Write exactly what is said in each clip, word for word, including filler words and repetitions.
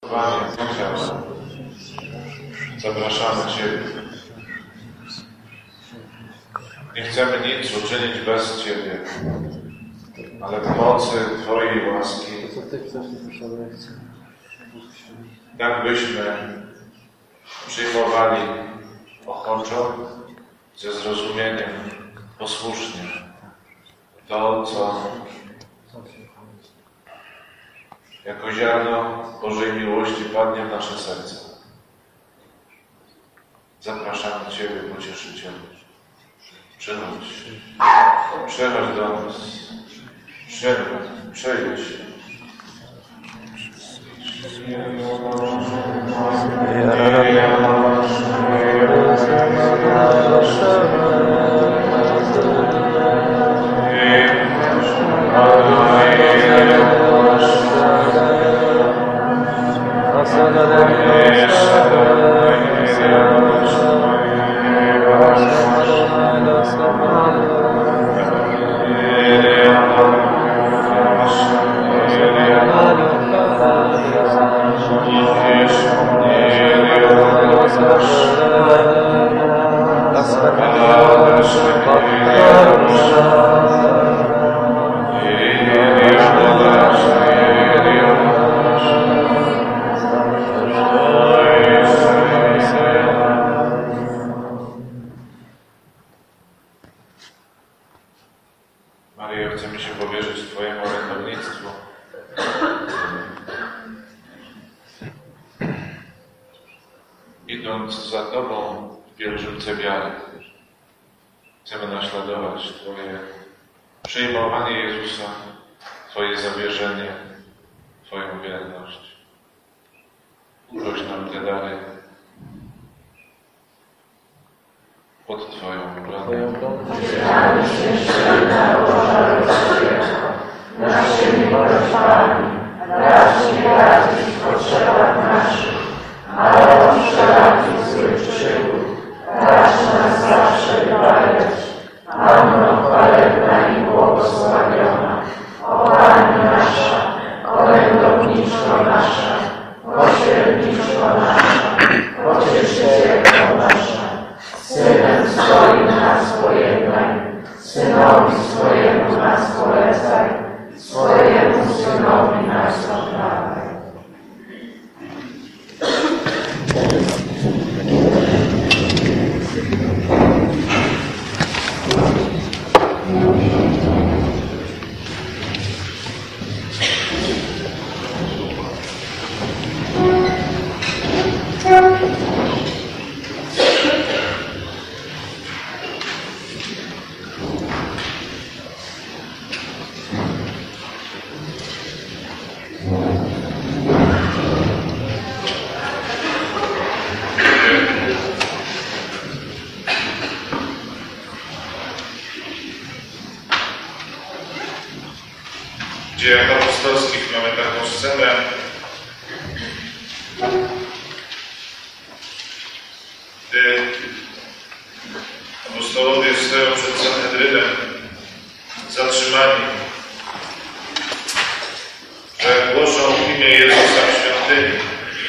Panie, Ojcze, zapraszamy Ciebie. Nie chcemy nic uczynić bez Ciebie, ale w mocy Twojej łaski. Tak byśmy przyjmowali ochoczo, ze zrozumieniem, posłusznie to, co jako ziarno Bożej miłości padnie w nasze serce. Zapraszamy Ciebie, Pocieszycielu. Przychodź. Przychodź do nas. Przychodź. Przejdź. Maryjo, chcemy się powierzyć Twojemu orędownictwu. Idąc za Tobą w pielgrzymce wiary, chcemy naśladować Twoje przyjmowanie Jezusa, Twoje zawierzenie, Twoją wierność. Uroś nam te dary pod Twoją obronę. Nasz się miłość Pani, racz nie radzić w potrzebach naszych, ale od wszelakich złych przygód, racz nas zawsze wybawiać. Panno chwalebna i błogosławiona, o Pani nasza, orędowniczko nasza, pośredniczko nasza, pocieszycielko nasza, Synem swoim nas pojednaj, Synowi swojemu nas polecaj, swojemu Synowi nas oddawaj. W Dziejach Apostolskich mamy taką scenę, gdy apostołowie stoją przed Sanhedrynem zatrzymani, że głoszą imię Jezusa w świątyni.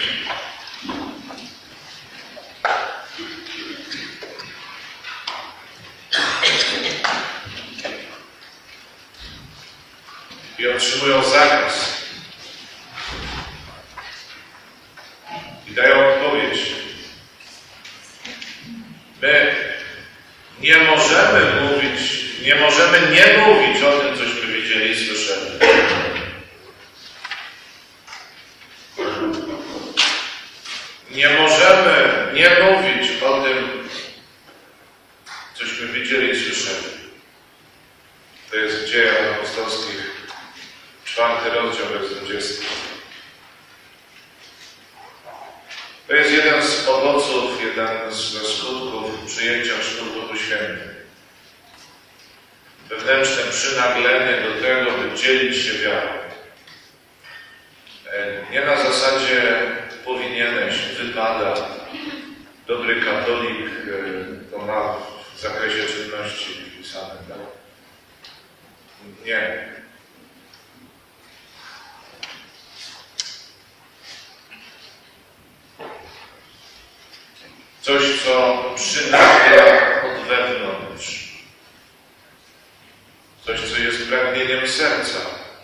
I otrzymują zakaz. I dają odpowiedź. My nie możemy mówić, nie możemy nie mówić o tym, cośmy widzieli i słyszeli. Nie możemy nie mówić o tym, cośmy widzieli i słyszeli. To jest w Dziejach Apostolskich, czwarty rozdział, werset dwudziesty. To jest jeden z owoców, jeden ze skutków przyjęcia chrztu w Duchu Świętym. Wewnętrzne przynaglenie do tego, by dzielić się wiarą. Nie na zasadzie powinieneś, wypada, dobry katolik to ma w zakresie czynności wpisane. Tak? Nie. Coś, co przynagla od wewnątrz. Coś, co jest pragnieniem serca.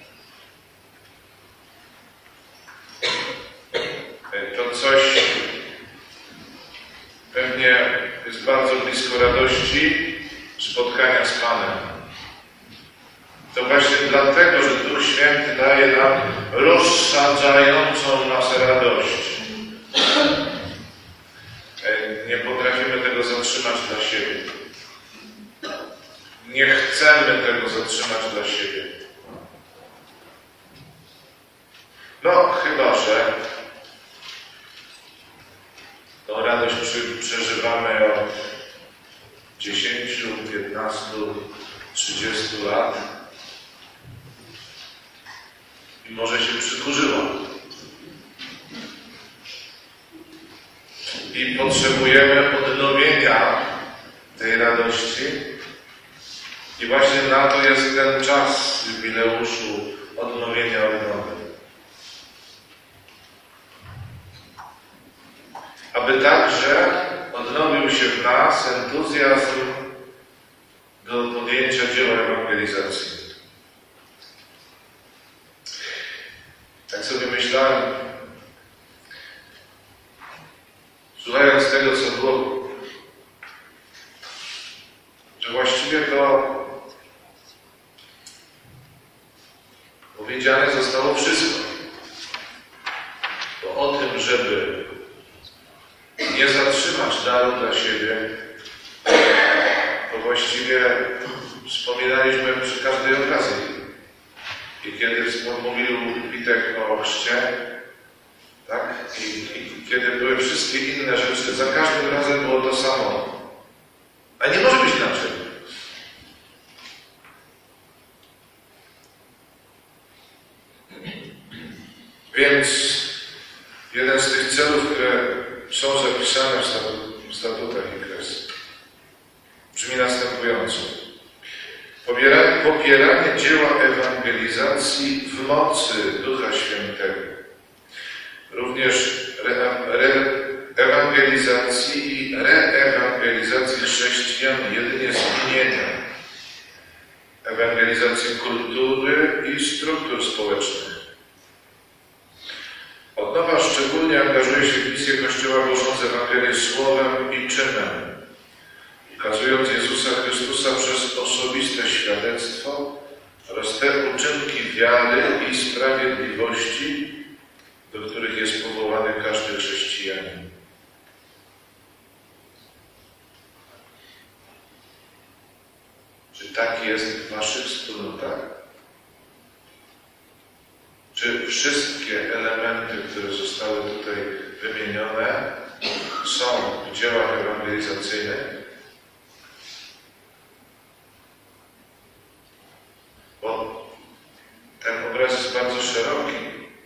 To coś pewnie jest bardzo blisko radości spotkania z Panem. To właśnie dlatego, że Duch Święty daje nam rozsadzającą nas radość. Nie potrafimy tego zatrzymać dla siebie. Nie chcemy tego zatrzymać dla siebie. No, chyba że tą radość przeżywamy od dziesięciu, piętnastu, trzydziestu lat i może się przykurzyła. I potrzebujemy odnowienia tej radości. I właśnie na to jest ten czas jubileuszu odnowienia odnowy. Aby także odnowił się w nas entuzjazm do podjęcia dzieła ewangelizacji. Tak sobie myślałem, słuchając tego, co było, że właściwie to powiedziane zostało wszystko. Bo o tym, żeby nie zatrzymać daru dla siebie, to właściwie wspominaliśmy przy każdej okazji. I kiedy mówił Witek o chrzcie, tak? I, I kiedy były wszystkie inne rzeczy, za każdym razem było to samo. A nie może być inaczej. Więc jeden z tych celów, które są zapisane w statutach I K R E S, brzmi następująco. Popieranie, popieranie dzieła ewangelizacji w mocy Ducha Świętego. Również re, re, ewangelizacji i reewangelizacji chrześcijan jedynie z imienia. Ewangelizacji kultury i struktur społecznych. Odnowa szczególnie angażuje się w misję Kościoła, głosząc Ewangelię słowem i czynem, ukazując Jezusa Chrystusa przez osobiste świadectwo oraz te uczynki wiary i sprawiedliwości, do których jest powołany każdy chrześcijanin. Czy tak jest w waszych wspólnotach? Czy wszystkie elementy, które zostały tutaj wymienione, są w dziełach ewangelizacyjnych? Bo ten obraz jest bardzo szeroki.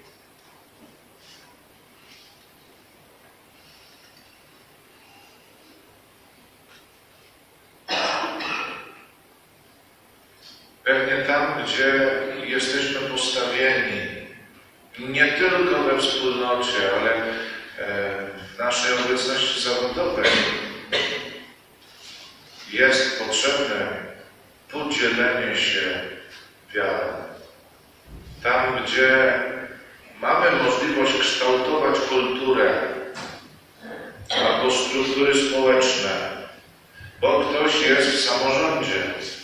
Pewnie tam, gdzie jesteśmy postawieni, nie tylko we wspólnocie, ale w naszej obecności zawodowej, jest potrzebne podzielenie się wiarą. Tam, gdzie mamy możliwość kształtować kulturę albo struktury społeczne, bo ktoś jest w samorządzie.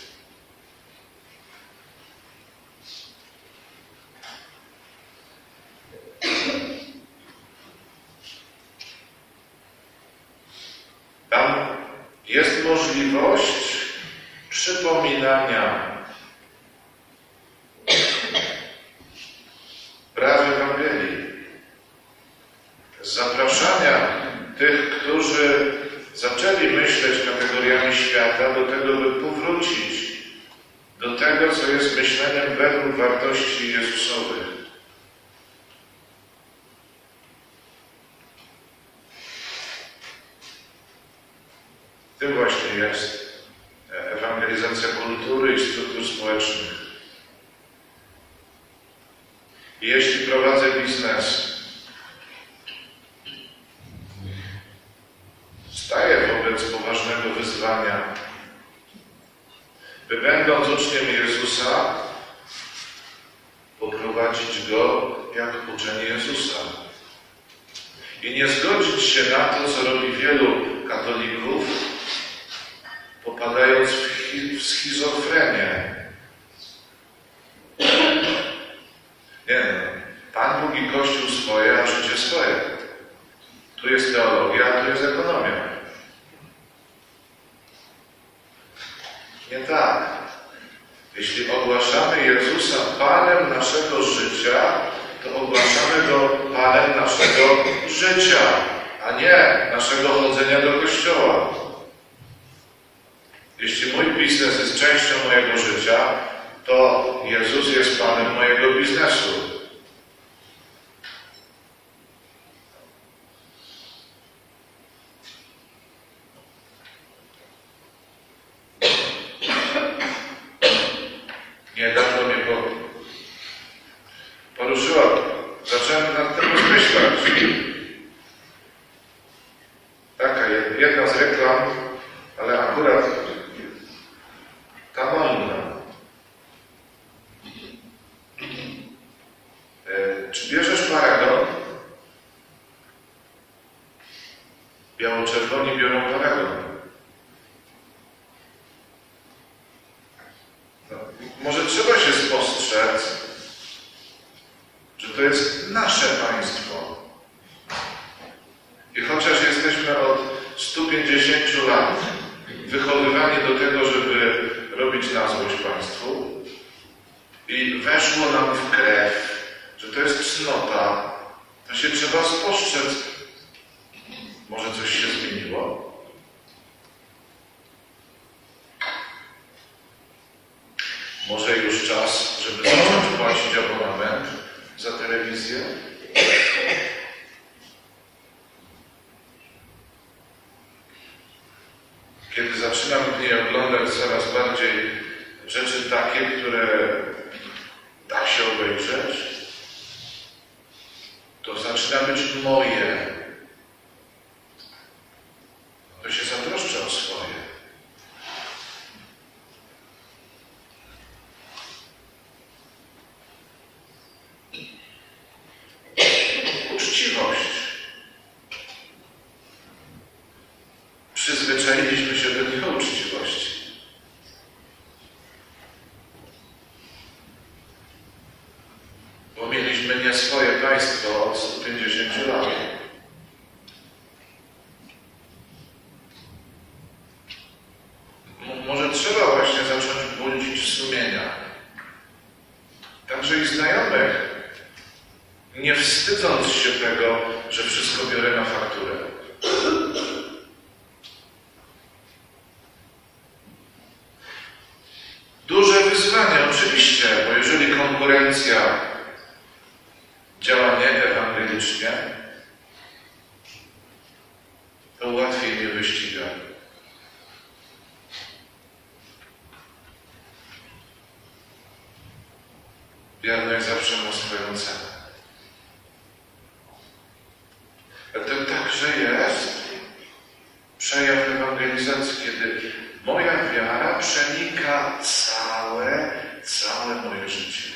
Tam jest możliwość przypominania praw Ewangelii, zapraszania tych, którzy zaczęli myśleć kategoriami świata, do tego, by powrócić do tego, co jest myśleniem według wartości Jezusowych. Tym właśnie jest ewangelizacja kultury i struktur społecznych. I jeśli prowadzę biznes z wyzwania, by będąc uczniem Jezusa, poprowadzić Go jak uczeń Jezusa. I nie zgodzić się na to, co robi wielu katolików, popadając w, w schizofrenię. Nie no, Pan Bóg i Kościół swoje, a życie swoje. Tu jest teologia, a tu jest ekonomia. Nie tak. Jeśli ogłaszamy Jezusa Panem naszego życia, to ogłaszamy Go Panem naszego życia, a nie naszego chodzenia do Kościoła. Jeśli mój biznes jest częścią mojego życia, to Jezus jest Panem mojego biznesu. Niedawno mnie poruszyła, zacząłem nad tym rozmyślać. Taka jedna z reklam, ale akurat ta wolna. E, czy bierzesz paragon? Biało-czerwoni biorą paragon. No, może trzeba się spostrzec, że to jest nasze państwo. I chociaż jesteśmy od stu pięćdziesięciu lat wychowywani do tego, żeby robić na złość państwu i weszło nam w krew, że to jest cnota, to się trzeba spostrzec. Może coś się zmieniło? Może już czas, żeby zacząć płacić abonament za telewizję? Kiedy zaczynam w niej oglądać coraz bardziej rzeczy takie, które da się obejrzeć, to zaczyna być moje. To się zatroszczę o swoje. Uczciwość. Przyzwyczailiśmy się do nieuczciwości. Bo mieliśmy nie swoje państwo od stu pięćdziesięciu lat. Może trzeba właśnie zacząć budzić sumienia. Także i znajomych, nie wstydząc się tego, że wszystko biorę na fakturę. Duże wyzwanie, oczywiście, bo jeżeli konkurencja działa nieewangelicznie, to łatwiej mnie wyściga. Wierność zawsze ma swoją cenę. A to także jest przejaw ewangelizacji, kiedy moja wiara przenika całe, całe moje życie.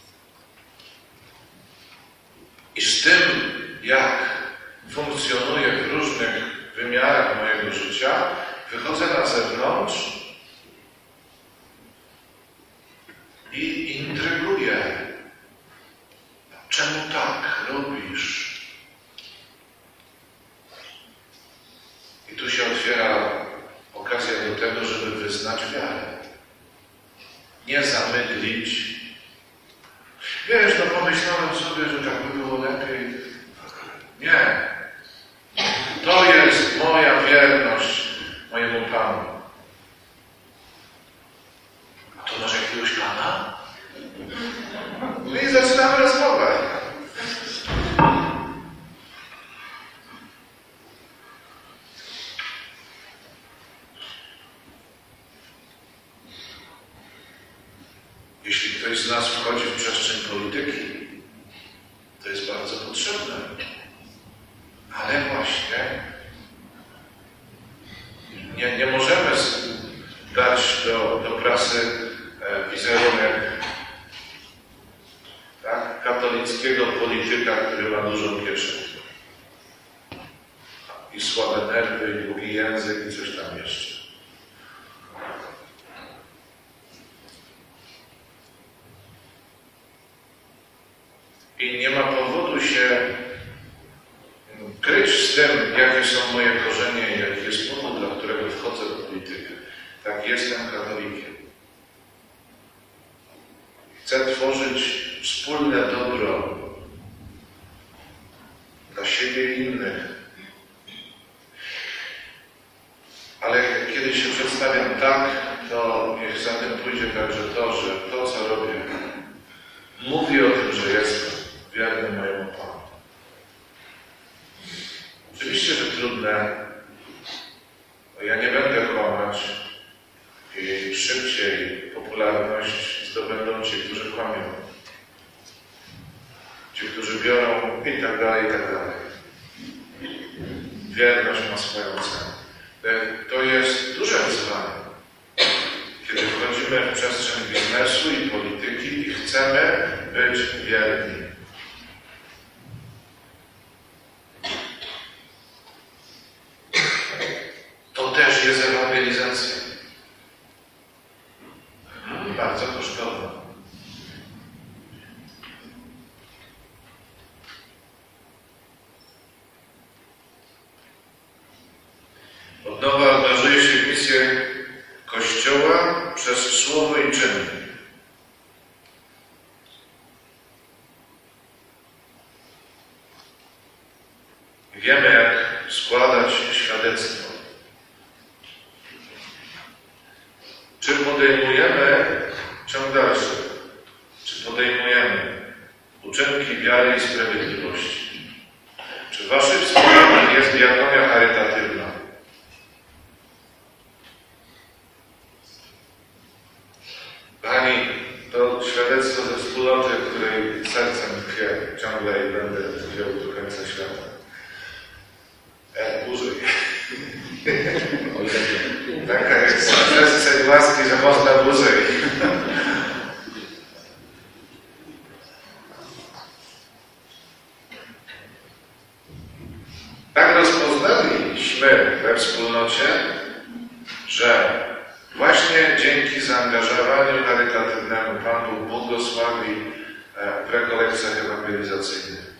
I z tym, jak funkcjonuję w różnych wymiarach mojego życia, wychodzę na zewnątrz i intryguję. Czemu tak robisz? I tu się otwiera okazja do tego, żeby wyznać wiarę. Nie zamydlić. Wiesz, no pomyślałem sobie, że tak by było lepiej. Nie. To jest moja wierność mojemu Panu. A to masz jakiegoś Pana? No i zaczynamy rozmowę. Jeśli ktoś z nas wchodzi w przestrzeń polityki, to jest bardzo potrzebne. Ale właśnie nie, nie możemy z dużą kieszeń. I słabe nerwy, i długi język, i coś tam jeszcze. I nie ma powodu się kryć z tym, jakie są moje korzenie i jaki jest powód, dla którego wchodzę w politykę. Tak, jestem katolikiem. Chcę tworzyć wspólne dobro dla siebie i innych. Ale kiedy się przedstawiam tak, to niech za tym pójdzie także to, że to, co robię, mówi o tym, że jestem wierny mojemu Panu. Oczywiście, że trudne, bo ja nie będę kłamać i szybciej popularność zdobędą ci, którzy kłamią. Ci, którzy biorą i tak dalej, i tak dalej. Wierność ma swoją cenę. To jest duże wyzwanie, kiedy wchodzimy w przestrzeń biznesu i polityki i chcemy być wierni. To też jest ewangelizacja. Bardzo kosztowna. Od nowa angażuje się w misję Kościoła przez słowo i czyn. Wiemy, jak składać świadectwo. Czy podejmujemy, ciąg dalszy, czy podejmujemy uczynki wiary i sprawiedliwości? Czy waszym wspólnotem jest diakonia charytatywna? Pani, to świadectwo ze wspólnoty, której sercem tkwię ciągle i będę tkwiał do końca świata. E, dłużej. Taka jest przestrzeń łaski, że można dłużej. Tak rozpoznaliśmy we wspólnocie, że właśnie dzięki zaangażowaniu charytatywnemu Pan Bóg błogosławi w rekolekcjach ewangelizacyjnych.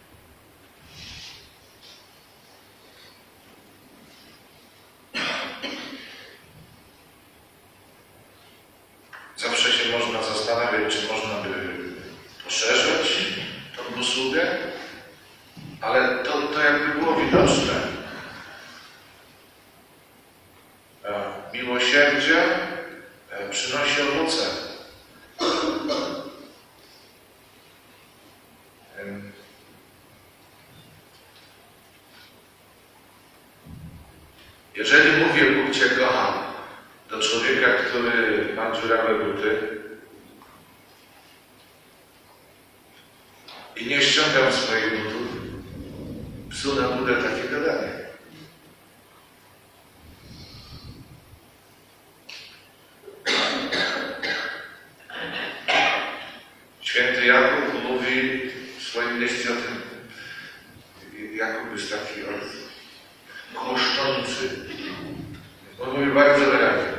Zawsze się można zastanawiać, czy można by poszerzać tą usługę, ale to, to jakby było widoczne. Miłosierdzie przynosi owoce. Jeżeli mówię, Bóg Cię kocha, do człowieka, który ma dziurawe buty i nie ściągam swoich butów, psu na budę takie gadanie. Święty Jakub mówi w swoim liście o tym, Jakub jest taki chłoszczący. On mówi bardzo wyraźnie.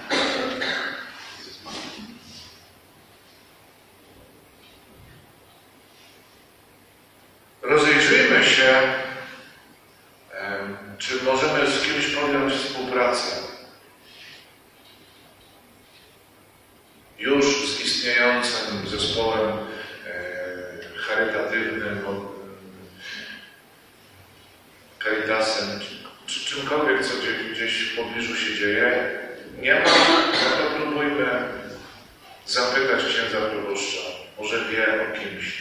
Rozejrzyjmy się, czy możemy z kimś podjąć współpracę. Już z istniejącym zespołem charytatywnym, Caritasem, czy czymkolwiek, co gdzieś w pobliżu się dzieje. Nie ma, no to próbujmy zapytać księdza proboszcza. Może wie o kimś.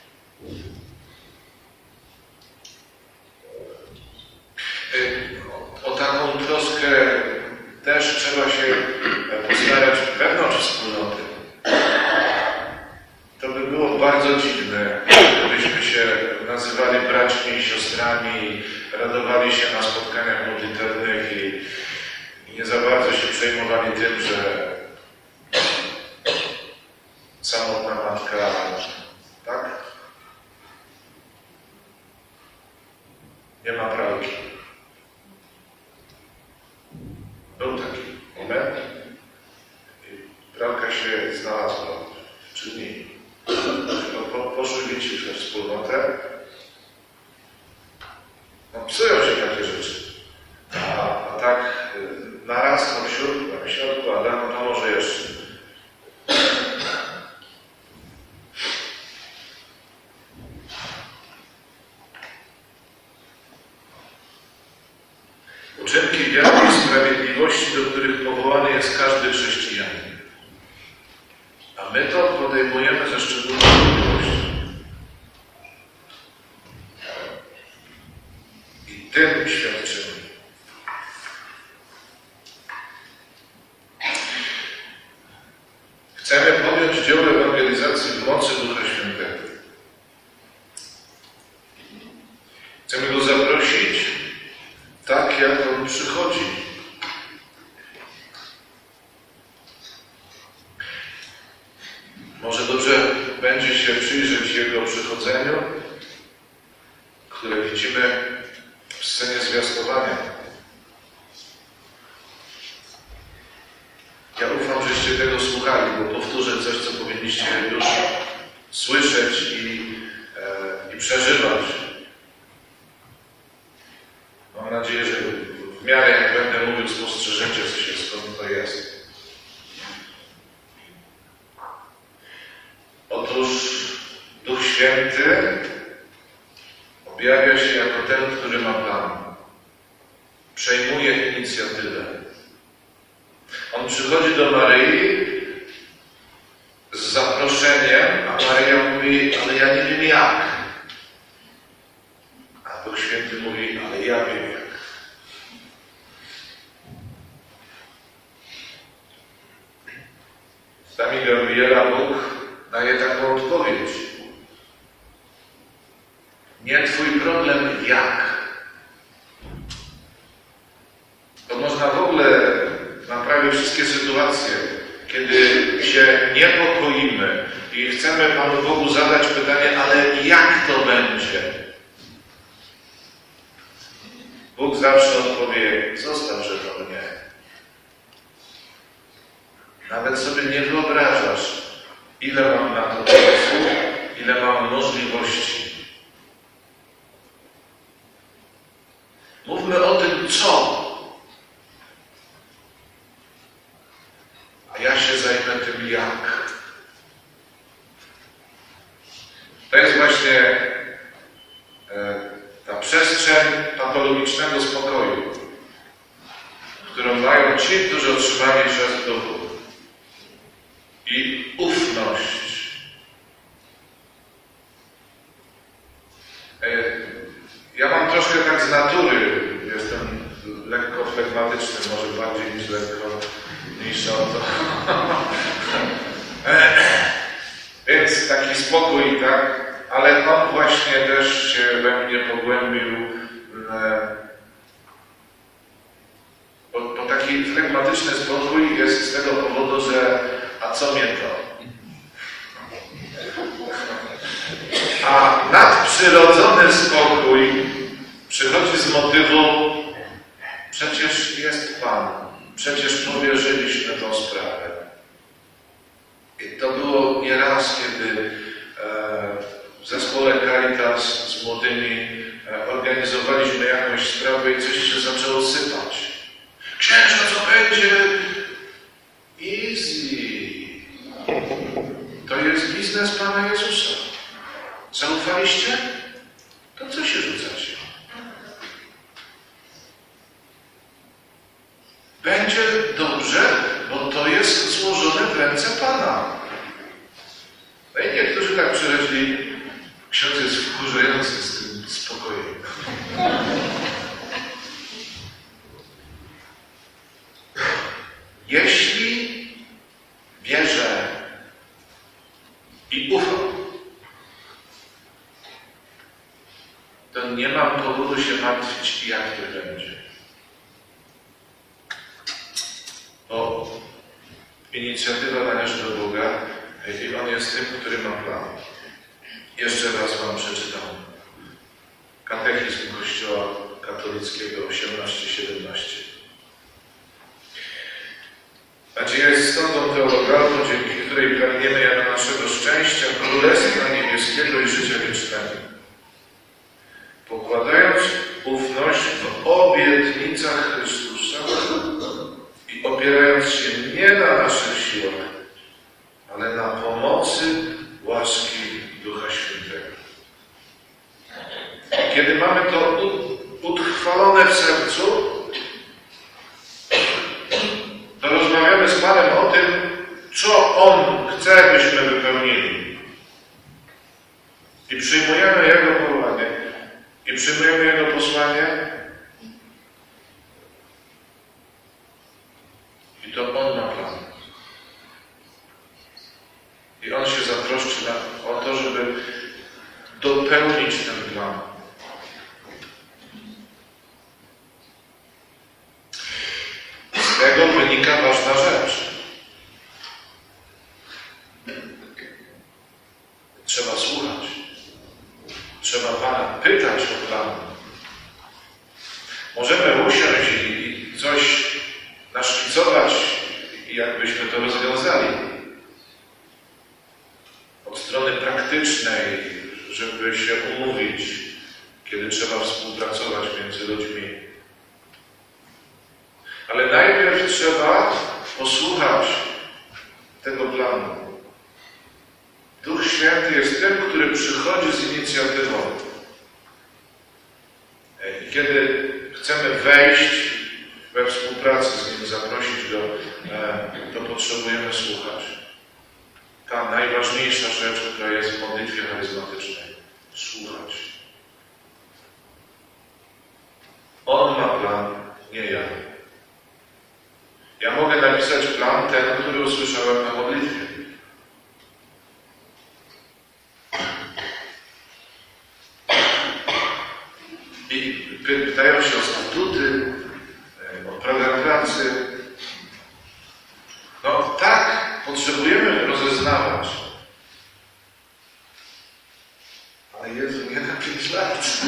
O taką troskę też trzeba się postarać wewnątrz wspólnoty. To by było bardzo dziwne, gdybyśmy się nazywali braćmi i siostrami, radowali się na spotkaniach modlitewnych i, i nie za bardzo się przejmowali tym, że samotna matka, tak? nie ma pralki. Był taki moment i pralka się znalazła w trzy dni. No, po, poszły dzieci we wspólnotę. No, psują się takie rzeczy. A, a tak naraz tam wśród, tam się odkłada, no to może jeszcze. Uczynki wiary i sprawiedliwości, do których powołany jest każdy chrześcijanin. A my to podejmujemy ze szczególną miłością. I tym świadczymy. Chcemy podjąć dzieło ewangelizacji w mocy Ducha Świętego. Chcemy Go zaprosić tak, jak On przychodzi. Może dobrze będzie się przyjrzeć Jego przychodzeniu, które widzimy w scenie zwiastowania. Ja ufam, żeście tego słuchali, bo powtórzę coś, co powinniście już słyszeć i, e, i przeżywać. Mam nadzieję, że w miarę jak będę mówił, spostrzeżecie się, skąd to jest. Otóż Duch Święty objawia się jako ten, który ma plan. Przejmuje inicjatywę. On przychodzi do Maryi z zaproszeniem, a Maryja mówi, ale ja nie wiem jak. A Duch Święty mówi, ale ja wiem jak. Sami Gabriela Bóg daje taką odpowiedź. Nie twój problem jak. To można w ogóle na prawie wszystkie sytuacje, kiedy się niepokoimy i chcemy Panu Bogu zadać pytanie, ale jak to będzie? Bóg zawsze odpowie, zostaw, że to mnie. Nawet sobie nie wyobrażasz, ile mam na to czasu, ile mam możliwości. Mówmy o tym, co. A ja się zajmę tym, jak. To jest właśnie e, ta przestrzeń patologicznego spokoju, którą mają ci, którzy otrzymali przez Duchu. I ufność. E, ja mam troszkę tak z natury, jestem lekko flegmatyczny, może bardziej niż lekko, niż o to. Więc taki spokój, tak? Ale on właśnie też się we mnie pogłębił, bo, bo taki flegmatyczny spokój jest z tego powodu, że a co mnie to? A nadprzyrodzony spokój przychodzi z motywu przecież jest Pan, przecież powierzyliśmy tą sprawę. I to było nieraz, kiedy e, w zespole Caritas z młodymi e, organizowaliśmy jakąś sprawę i coś się zaczęło sypać. Księże, co będzie? Easy. To jest biznes Pana Jezusa. Zaufaliście? To co się rzucacie? Będzie dobrze, bo to jest złożone w ręce Pana. No i niektórzy tak przyszli, ksiądz jest wkurzający z tym spokojem. Jeśli wierzę i ufam, to nie mam powodu się martwić, jak to będzie. Bo inicjatywa należy do Boga i On jest tym, który ma plan. Jeszcze raz Wam przeczytam katechizm Kościoła. Kościoła katolickiego osiemnaście siedemnaście. Nadzieja jest stądą teologalną, dzięki której pragniemy jak naszego szczęścia, Królestwa Niebieskiego i życia wiecznego. Pokładając ufność w obietnicach Chrystusa i opierając się nie na naszych siłach, ale na pomocy łaski Ducha Świętego. Kiedy mamy to utrwalone w sercu, to rozmawiamy z Panem o tym, co On chce, byśmy wypełnili. I przyjmujemy Jego powołanie. I przyjmujemy Jego posłanie. I to On ma plan. I On się zatroszczy na, o to, żeby dopełnić ten plan. Z tego wynika ważna rzecz. Trzeba słuchać. Trzeba Pana pytać o plan. Możemy usiąść i coś naszkicować, jakbyśmy to rozwiązali. Od strony praktycznej, żeby się umówić, kiedy trzeba współpracować między ludźmi. Ale najpierw trzeba posłuchać tego planu. Duch Święty jest tym, który przychodzi z inicjatywą. I kiedy chcemy wejść we współpracę z Nim, zaprosić Go, to potrzebujemy słuchać. Ta najważniejsza rzecz, która jest w modlitwie charyzmatycznej. Słuchać. On ma plan, nie ja. Ja mogę napisać plan, ten, który usłyszałem na modlitwie. I pytają się o statuty, o program pracy. No tak, potrzebujemy rozeznawać. Ale Jezu, nie na pięć lat.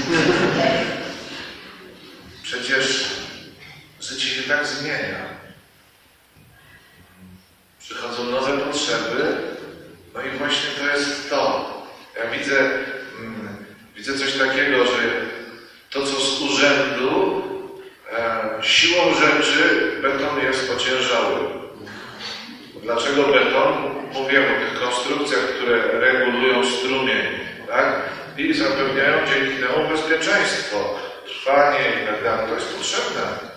Przecież życie się tak zmienia. Przychodzą nowe potrzeby, no i właśnie to jest to. Ja widzę, mm, widzę coś takiego, że to, co z urzędu, e, siłą rzeczy beton jest ociężały. Dlaczego beton? Mówię o tych konstrukcjach, które regulują strumień, tak? I zapewniają dzięki temu bezpieczeństwo, trwanie i tak dalej. To jest potrzebne.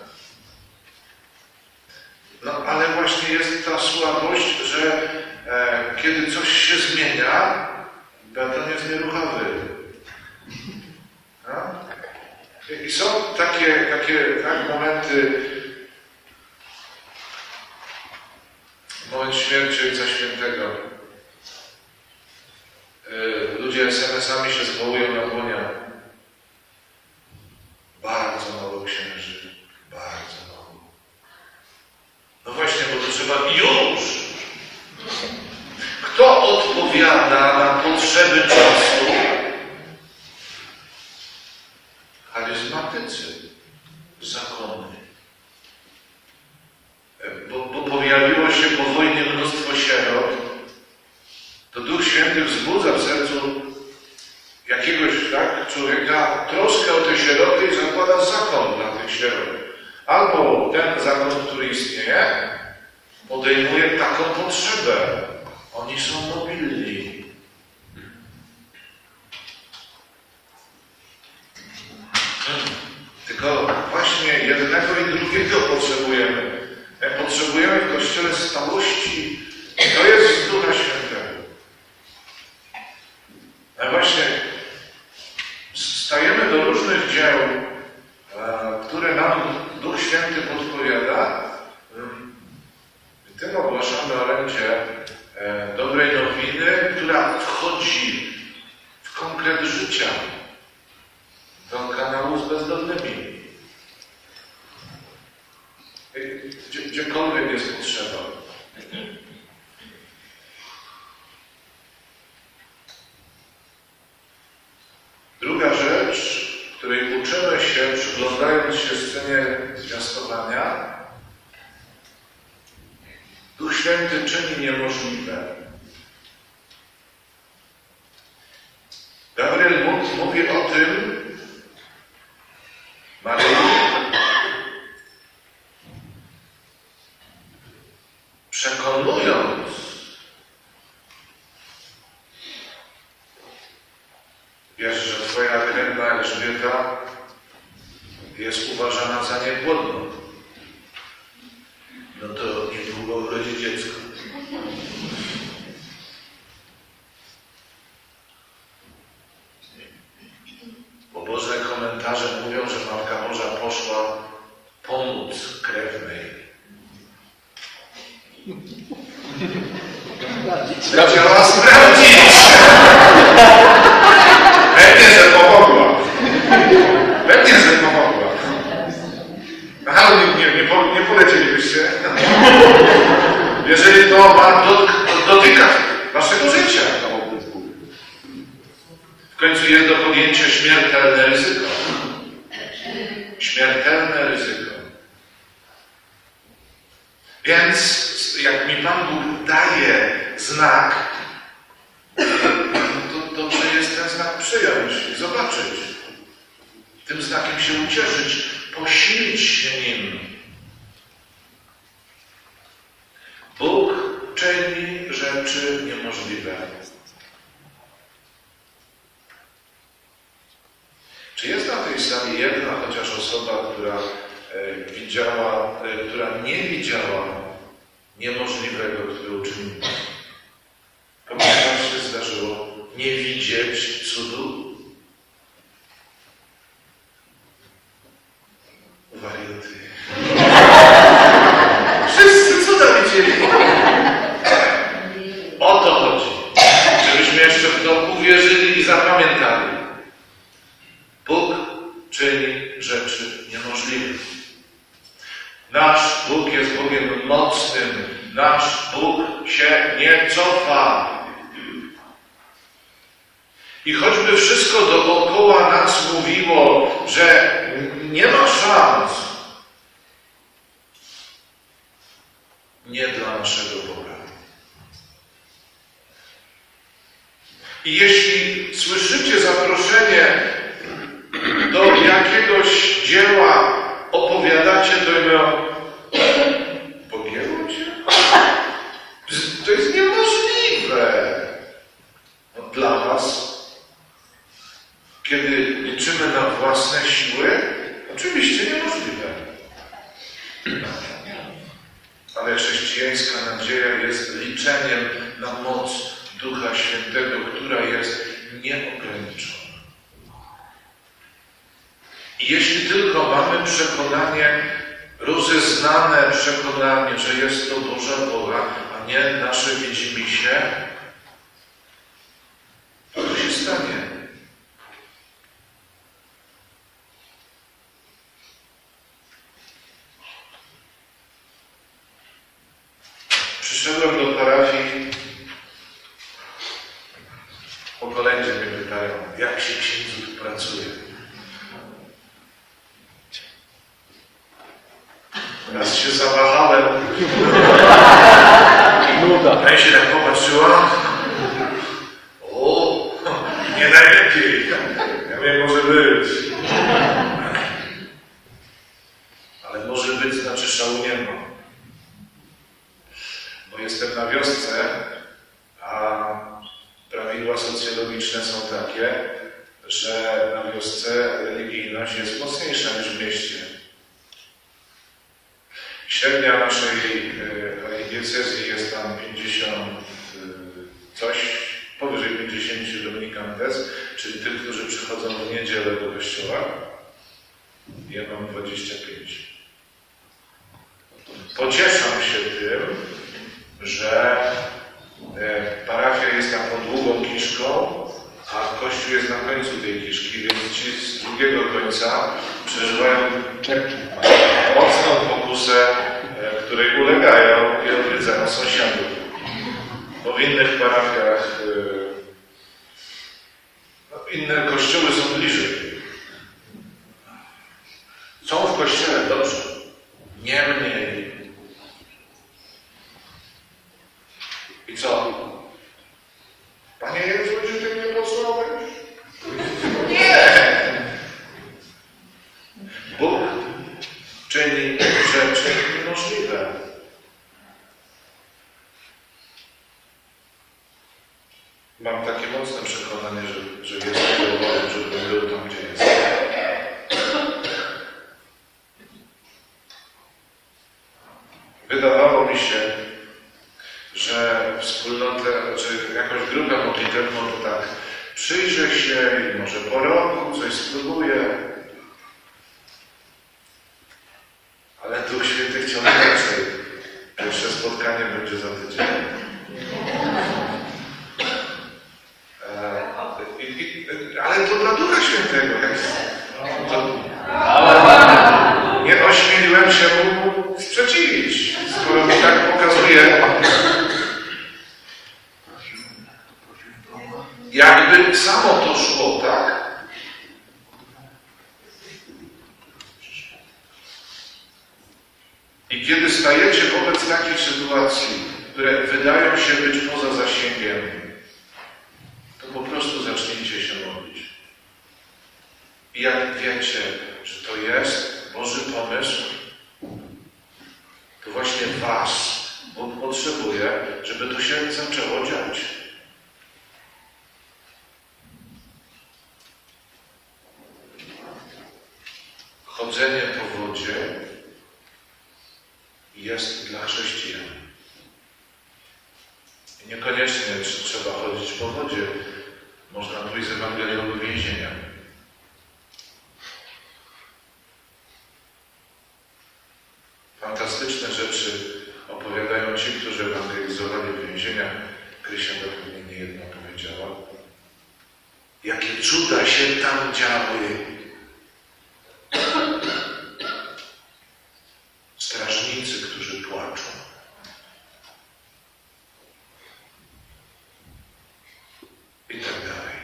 No ale właśnie jest ta słabość, że e, kiedy coś się zmienia, beton jest nieruchowy. No? I są takie, takie tak, momenty, moment śmierci Ojca Świętego. E, ludzie es em esami się zwołują na dłoniach. Bardzo mało księży. Bardzo mało. No właśnie, bo to trzeba już. Kto odpowiada na potrzeby czasu? Charyzmatycy. Zakony. Bo, bo pojawiło się po wojnie mnóstwo sierot. To Duch Święty wzbudza w sercu jakiegoś tak, człowieka troskę o te sieroty i zakłada zakon dla tych sierot. Albo ten zakon, który istnieje, podejmuje taką potrzebę. Oni są mobilni. Hmm. Tylko właśnie jednego i drugiego potrzebujemy. Potrzebujemy w Kościele stałości. To jest z Ducha Świętego. A właśnie stajemy do różnych dzieł, które nam Duch Święty podpowiada. Tym ogłaszamy orędzie dobrej nowiny, która wchodzi w konkret życia do kanału z bezdomnymi. Gdzie, gdziekolwiek jest potrzeba. Druga rzecz, której uczymy się przyglądając się scenie zwiastowania, Duch Święty czyni niemożliwe. Gabriel mówi o tym Maryi, przekonując, wiesz, że twoja krewna Elżbieta jest uważana za niepłodną. No to niedługo urodzi dziecko. Boże komentarze mówią, że Matka Boża poszła pomóc krewnej. Chciała sprawdzić. Pewnie, że pomogła. Pewnie, że pomogła. Ale nie, nie, nie, po, nie polecielibyście. Jeżeli to ma do, dotykać waszego życia. W końcu jest do podjęcia śmiertelne ryzyko. Śmiertelne ryzyko. Więc jak mi Pan Bóg daje znak, to dobrze jest ten znak przyjąć i zobaczyć. Tym znakiem się ucieszyć, posilić się nim. Bóg czyni rzeczy niemożliwe. Czy jest na tej sali jedna chociaż osoba, która e, widziała, e, która nie widziała niemożliwego, który uczynił? Komuś się zdarzyło nie widzieć cudu? Wariaty. Wszyscy cuda widzieli. O to chodzi. Żebyśmy jeszcze w to uwierzyli i zapamiętali. Bóg czyni rzeczy niemożliwe. Nasz Bóg jest Bogiem mocnym. Nasz Bóg się nie cofa. I choćby wszystko dookoła nas mówiło, że nie ma szans, nie dla naszego Boga. I jeśli słyszycie zaproszenie do jakiegoś dzieła, opowiadacie, to mówią, pogięło cię? To jest niemożliwe. No, dla was, kiedy liczymy na własne siły, oczywiście niemożliwe. Ale chrześcijańska nadzieja jest liczeniem na moc Ducha Świętego, która jest nieograniczona. I jeśli tylko mamy przekonanie, rozeznane przekonanie, że jest to Boża wola, a nie nasze widzimisię, to co się stanie? Przyszedłem do parafii, po kolędzie mnie pytają, jak się księdzu tu pracuje. Raz się zawahałem. A ja się tak popatrzyła. O, nie najlepiej. Ja wiem, może być. Ale może być znaczy szału nie ma. Bo jestem na wiosce, a prawidła socjologiczne są takie, że na wiosce religijność jest mocniejsza niż w mieście. Średnia naszej diecezji jest tam pięćdziesiąt coś, powyżej pięćdziesiąt dominikantes, czyli tych, którzy przychodzą w niedzielę do kościoła. Ja mam dwadzieścia pięć. Pocieszam się tym, że parafia jest tam pod długą kiszką, a kościół jest na końcu tej kiszki, więc ci z drugiego końca przeżywają mocną pokusę, której ulegają i odwiedzają sąsiadów. Bo w innych parafiach no, inne kościoły są bliżej. Bóg czyni rzeczy niemożliwe. Mam takie mocne przekonanie, że, że jest to, żebym był tam, gdzie jest. Wydawało mi się, że wspólnotę, czy jakąś grupę modlitewną to tak przyjrzę się i może po roku coś spróbuję. Ale Duch Święty chciał inaczej. Pierwsze spotkanie będzie za tydzień. E, i, i, ale to dla Ducha Świętego. Jak, to, nie ośmieliłem się mu sprzeciwić, skoro mi tak pokazuje. Jakby samo to szło, tak? I kiedy stajecie wobec takich sytuacji, które wydają się być poza zasięgiem, to po prostu zacznijcie się modlić. I jak wiecie, że to jest Boży pomysł, to właśnie was Bóg potrzebuje, żeby to się zaczęło dziać. Chodzenie po wodzie jest dla chrześcijan. I niekoniecznie trzeba chodzić po wodzie. Można pójść z Ewangelią do więzienia. Fantastyczne rzeczy opowiadają ci, którzy ewangelizowali w więzieniach. Krysia tak mi niejedno powiedziała. Jakie cuda się tam działy. Strażnicy, którzy płaczą. I tak dalej.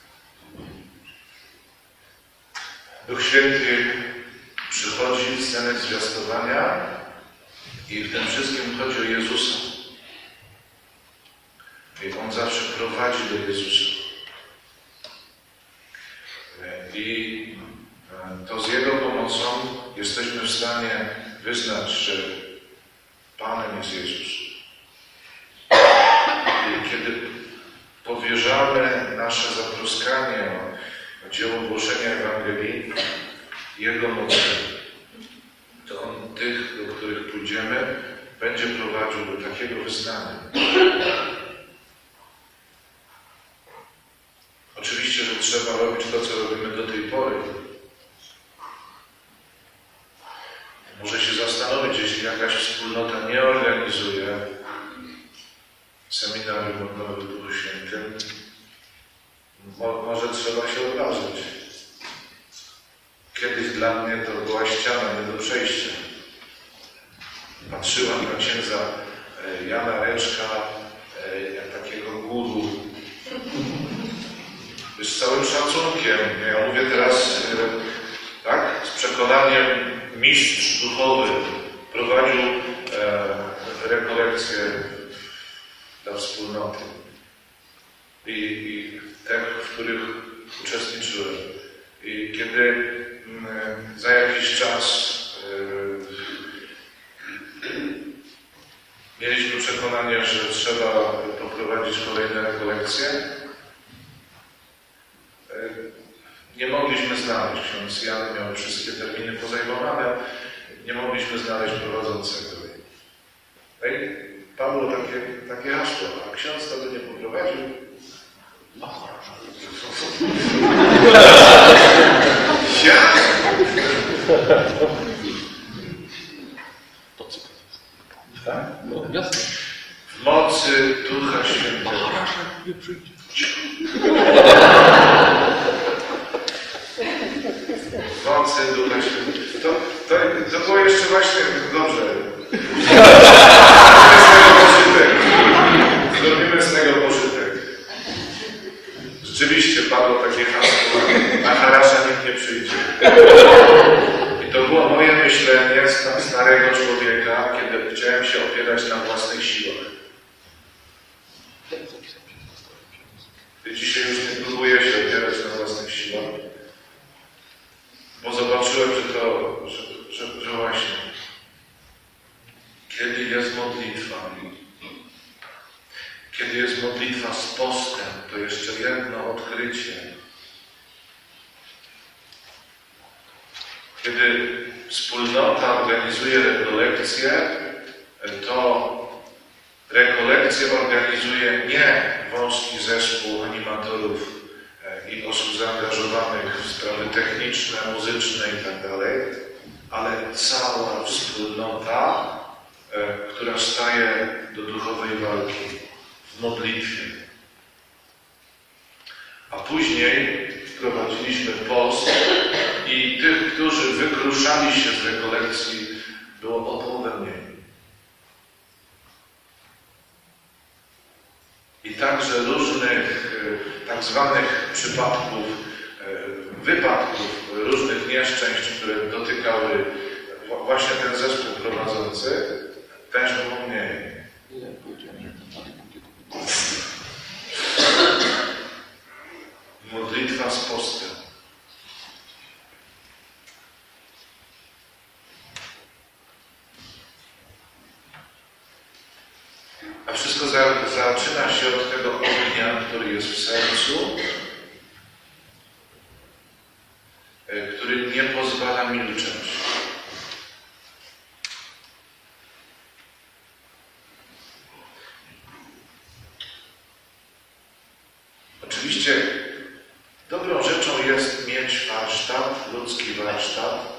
Duch Święty przychodzi w scenę zwiastowania i w tym wszystkim chodzi o Jezusa. I On zawsze prowadzi do Jezusa. I to z Jego pomocą jesteśmy w stanie wyznać, że Panem jest Jezus. I kiedy powierzamy nasze zatroskanie o dzieło głoszenia Ewangelii Jego mocy, to On tych, do których pójdziemy, będzie prowadził do takiego wyznania. Oczywiście, że trzeba robić to, co robimy do tej pory. Może się zastanowić, jeśli jakaś wspólnota nie organizuje seminarium odnowy w Duchu Świętym, może trzeba się odważyć. Kiedyś dla mnie to była ściana nie do przejścia. Patrzyłam na księdza Jana Reczka jak takiego guru. Z całym szacunkiem, ja mówię teraz tak, z przekonaniem, mistrz duchowy prowadził e, rekolekcje dla wspólnoty. I, i te, w których uczestniczyłem. I kiedy m, za jakiś czas e, mieliśmy przekonanie, że trzeba poprowadzić kolejne rekolekcje, e, nie mogliśmy znaleźć, ksiądz Jan miał wszystkie terminy pozajmowane, nie mogliśmy znaleźć prowadzącego. No i padło takie, takie hasło, a ksiądz tego nie poprowadził. Ja? Tak? No, jasne. W mocy Ducha Świętego. Nie przyjdzie. W mocy Ducha Świętego. To, to, to było jeszcze właśnie dobrze. Zrobimy z tego pożytek. Rzeczywiście padło takie hasło, na harasza nikt nie przyjdzie. I to było moje myślenie starego człowieka, kiedy chciałem się opierać na własnych siłach. I dzisiaj już nie próbuję się opierać na własnych siłach. bo zobaczyłem, że to, że, że, że właśnie, kiedy jest modlitwa, kiedy jest modlitwa z postem, to jeszcze jedno odkrycie. Kiedy wspólnota organizuje rekolekcje, to rekolekcje organizuje nie wąski zespół animatorów i osób zaangażowanych w sprawy techniczne, muzyczne itd., ale cała wspólnota, która staje do duchowej walki w modlitwie. A później wprowadziliśmy post i tych, którzy wykruszali się z rekolekcji, było o połowę mniej. I także różnych tak zwanych przypadków, wypadków, różnych nieszczęść, które dotykały właśnie ten zespół prowadzący, też było mniej. Modlitwa z postem. A wszystko za, zaczyna się od tego ognia, który jest w sercu, który nie pozwala milczeć. Oczywiście dobrą rzeczą jest mieć warsztat, ludzki warsztat.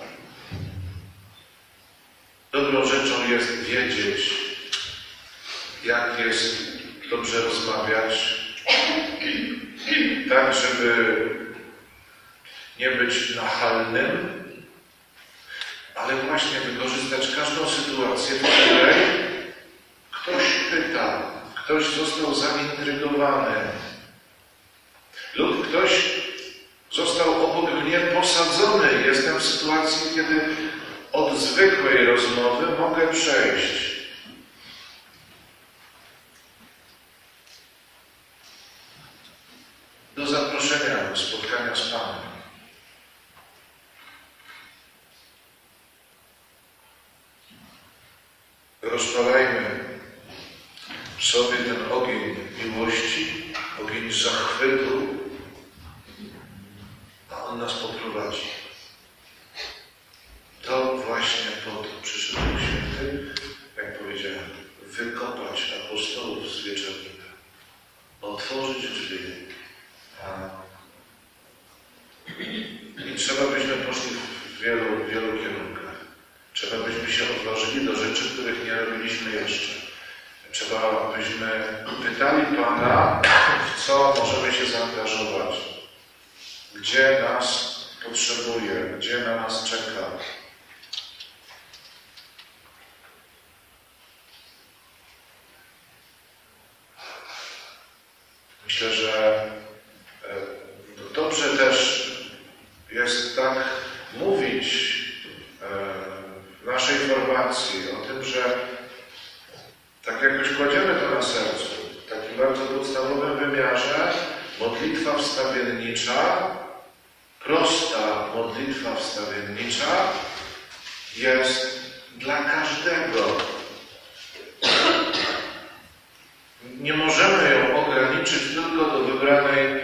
Dobrą rzeczą jest wiedzieć, jak jest dobrze rozmawiać, tak, żeby nie być nachalnym, ale właśnie wykorzystać każdą sytuację, w której ktoś pyta, ktoś został zaintrygowany lub ktoś został obok mnie posadzony. Jestem w sytuacji, kiedy od zwykłej rozmowy mogę przejść do zaproszenia, do spotkania z Panem. Rozpalajmy w sobie ten ogień miłości, ogień zachwytu, a On nas poprowadzi. To właśnie po to przyszedł Duch Święty, jak powiedziałem, wykopać apostołów z wieczornika, otworzyć drzwi. I trzeba byśmy poszli w wielu, wielu kierunkach. Trzeba byśmy się odważyli do rzeczy, których nie robiliśmy jeszcze. Trzeba byśmy pytali Pana, w co możemy się zaangażować, gdzie nas potrzebuje, gdzie na nas czeka. Myślę, że dobrze też jest tak mówić w naszej formacji o tym, że tak jakoś kładziemy to na sercu, w takim bardzo podstawowym wymiarze, modlitwa wstawiennicza, prosta modlitwa wstawiennicza jest dla każdego. Nie możemy ją ograniczyć tylko do wybranej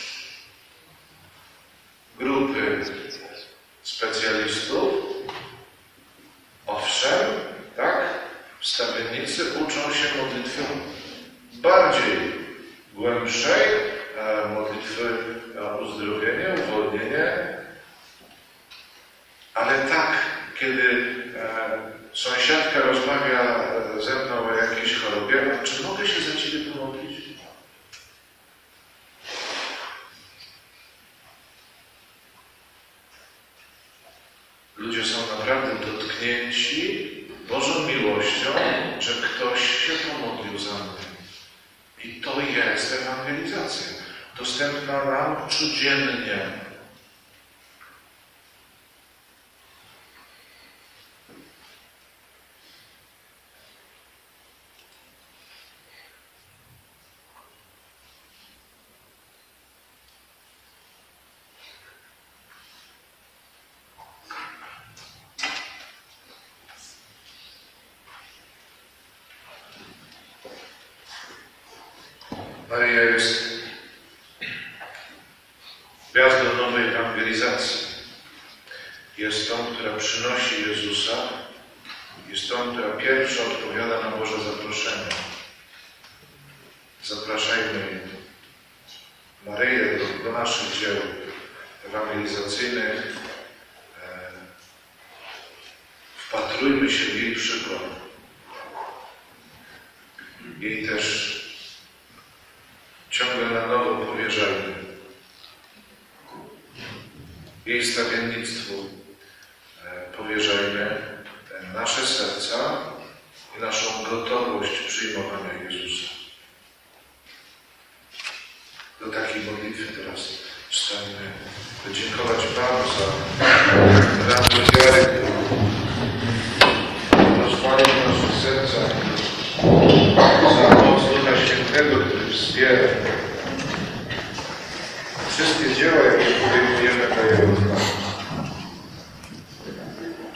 grupy specjalistów. Owszem, tak, wstawiennicy uczą się modlitwy bardziej głębszej, modlitwy o uzdrowienie, uwolnienie, ale tak, kiedy sąsiadka rozmawia ze mną o jakiejś chorobie, a czy mogę się za Ciebie pomodlić? Ludzie są naprawdę dotknięci Bożą miłością, że ktoś się pomodlił za mnie. I to jest ewangelizacja, dostępna nam codziennie. Maryja jest gwiazdą nowej ewangelizacji. Jest tą, która przynosi Jezusa. Jest tą, która pierwsza odpowiada na Boże zaproszenie. Zapraszajmy Maryję do, do naszych dzieł ewangelizacyjnych. Wpatrujmy się w jej przykład. Jej też ciągle na nowo powierzajmy. Jej stawiennictwu powierzajmy nasze serca i naszą gotowość przyjmowania Jezusa. Do takiej modlitwy teraz wstańmy, by dziękować Panu za rano wiary, którą rozpalił w naszych sercach, za moc Ducha Świętego, który wspiera wszystkie dzieła, jakie podejmujemy dla Jego chwały.